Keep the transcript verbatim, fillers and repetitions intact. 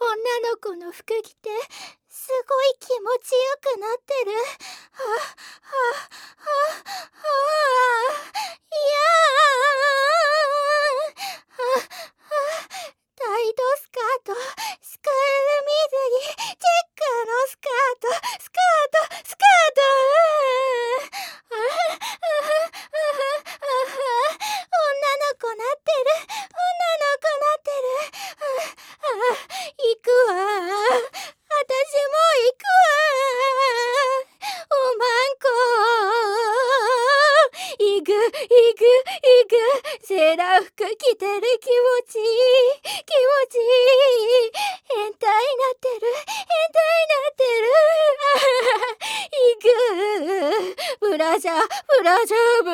女の子の服着てすごい気持ちよくなってる。はあはあはあはあ、いやー、はあはあ、タイトスカート、スクール水着、チェックのスカート、スカートスカート、ああああああ、女の子なってる、女の子なってる。ああ、行くわ、私も行くわ、おまんこ、行く行く行く、セーラー服着てる、気持ちいい気持ちいい、変態なってる変態なってる、ああ、行く、ブラジャーブラジャーブ